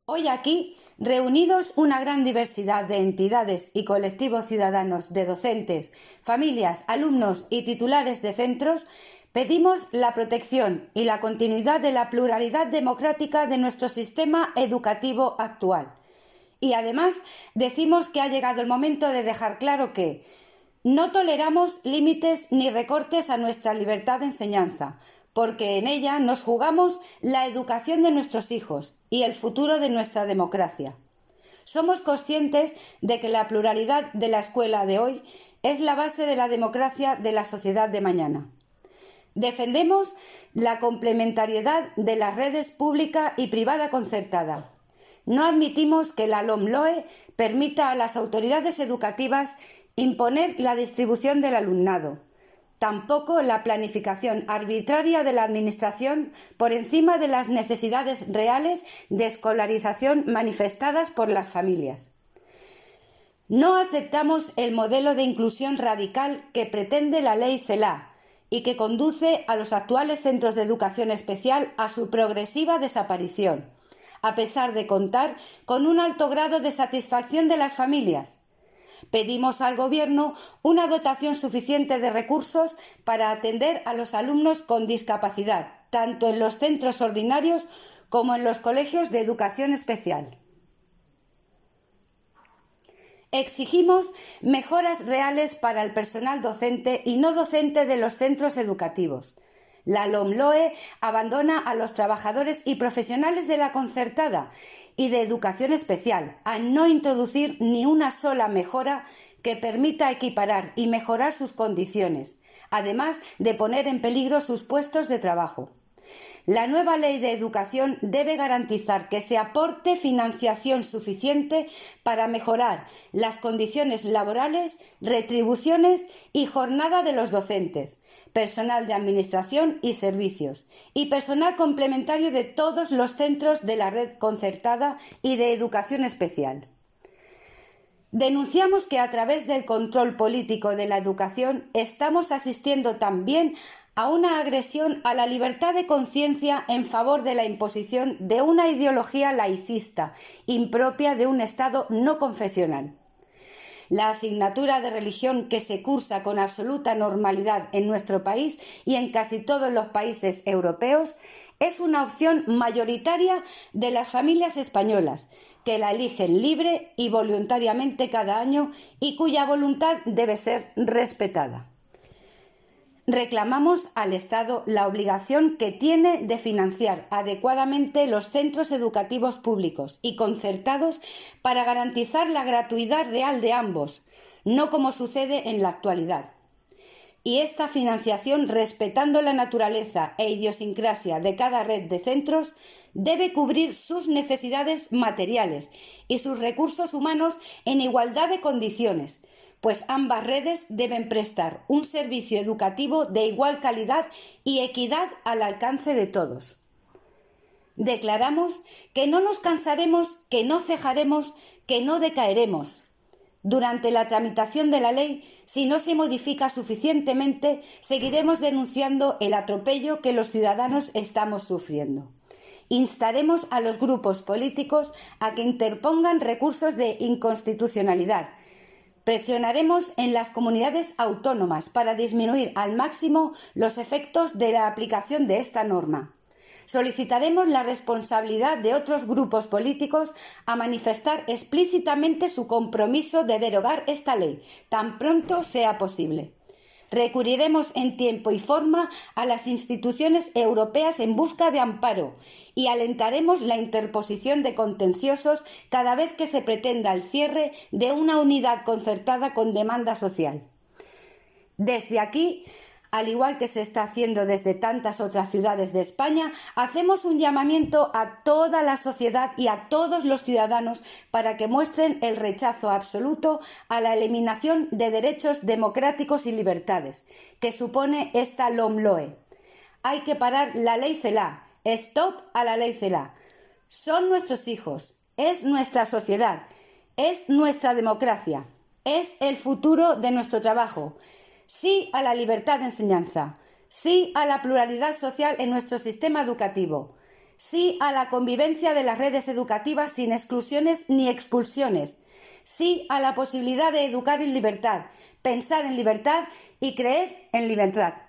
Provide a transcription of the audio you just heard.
Hoy aquí, reunidos una gran diversidad de entidades y colectivos ciudadanos de docentes, familias, alumnos y titulares de centros, pedimos la protección y la continuidad de la pluralidad democrática de nuestro sistema educativo actual. Y además decimos que ha llegado el momento de dejar claro que no toleramos límites ni recortes a nuestra libertad de enseñanza, porque en ella nos jugamos la educación de nuestros hijos y el futuro de nuestra democracia. Somos conscientes de que la pluralidad de la escuela de hoy es la base de la democracia de la sociedad de mañana. Defendemos la complementariedad de las redes pública y privada concertada. No admitimos que la LOMLOE permita a las autoridades educativas imponer la distribución del alumnado. Tampoco la planificación arbitraria de la Administración por encima de las necesidades reales de escolarización manifestadas por las familias. No aceptamos el modelo de inclusión radical que pretende la Ley CELA y que conduce a los actuales centros de educación especial a su progresiva desaparición, a pesar de contar con un alto grado de satisfacción de las familias. Pedimos al Gobierno una dotación suficiente de recursos para atender a los alumnos con discapacidad, tanto en los centros ordinarios como en los colegios de educación especial. Exigimos mejoras reales para el personal docente y no docente de los centros educativos. La LOMLOE abandona a los trabajadores y profesionales de la concertada y de educación especial, al no introducir ni una sola mejora que permita equiparar y mejorar sus condiciones, además de poner en peligro sus puestos de trabajo. La nueva Ley de Educación debe garantizar que se aporte financiación suficiente para mejorar las condiciones laborales, retribuciones y jornada de los docentes, personal de administración y servicios, y personal complementario de todos los centros de la red concertada y de educación especial. Denunciamos que a través del control político de la educación estamos asistiendo también a una agresión a la libertad de conciencia en favor de la imposición de una ideología laicista, impropia de un Estado no confesional. La asignatura de religión que se cursa con absoluta normalidad en nuestro país y en casi todos los países europeos es una opción mayoritaria de las familias españolas, que la eligen libre y voluntariamente cada año y cuya voluntad debe ser respetada. Reclamamos al Estado la obligación que tiene de financiar adecuadamente los centros educativos públicos y concertados para garantizar la gratuidad real de ambos, no como sucede en la actualidad. Y esta financiación, respetando la naturaleza e idiosincrasia de cada red de centros, debe cubrir sus necesidades materiales y sus recursos humanos en igualdad de condiciones, pues ambas redes deben prestar un servicio educativo de igual calidad y equidad al alcance de todos. Declaramos que no nos cansaremos, que no cejaremos, que no decaeremos. Durante la tramitación de la ley, si no se modifica suficientemente, seguiremos denunciando el atropello que los ciudadanos estamos sufriendo. Instaremos a los grupos políticos a que interpongan recursos de inconstitucionalidad. Presionaremos en las comunidades autónomas para disminuir al máximo los efectos de la aplicación de esta norma. Solicitaremos la responsabilidad de otros grupos políticos a manifestar explícitamente su compromiso de derogar esta ley, tan pronto sea posible. Recurriremos en tiempo y forma a las instituciones europeas en busca de amparo y alentaremos la interposición de contenciosos cada vez que se pretenda el cierre de una unidad concertada con demanda social. Desde aquí, al igual que se está haciendo desde tantas otras ciudades de España, hacemos un llamamiento a toda la sociedad y a todos los ciudadanos para que muestren el rechazo absoluto a la eliminación de derechos democráticos y libertades que supone esta LOMLOE. Hay que parar la Ley CELA. Stop a la Ley CELA. Son nuestros hijos, es nuestra sociedad, es nuestra democracia, es el futuro de nuestro trabajo. Sí a la libertad de enseñanza, sí a la pluralidad social en nuestro sistema educativo, Sí a la convivencia de las redes educativas sin exclusiones ni expulsiones. Sí a la posibilidad de educar en libertad, pensar en libertad y creer en libertad.